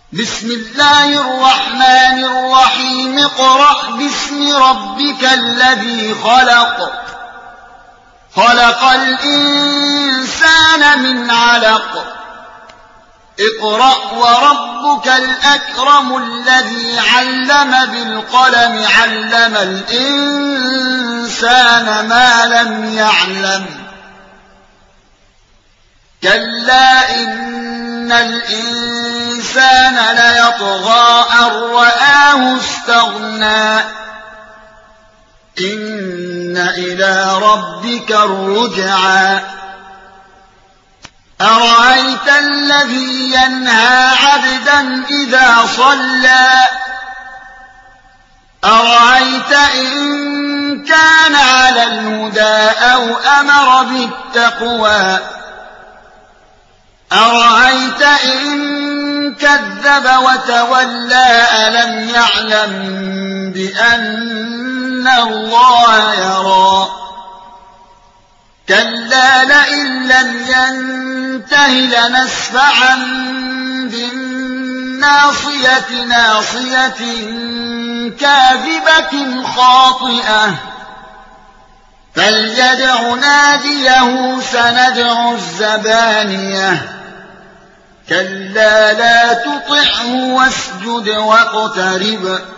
بسم الله الرحمن الرحيم اقرأ باسم ربك الذي خلق الإنسان من علق اقرأ وربك الأكرم الذي علم بالقلم علم الإنسان ما لم يعلم كلا إن الإنسان ليطغى أن رآه استغنى إن إلى ربك الرجعى أرأيت الذي ينهى عبدا إذا صلى أرأيت إن كان على الهدى أو أمر بالتقوى أرأيت إن كذب وتولى ألم يعلم بأن الله يرى كلا لئن لم ينته لنسفعا بالناصية ناصية كاذبة خاطئة فليدع ناديه سندع الزبانية كلا لا تطعه واسجد واقترب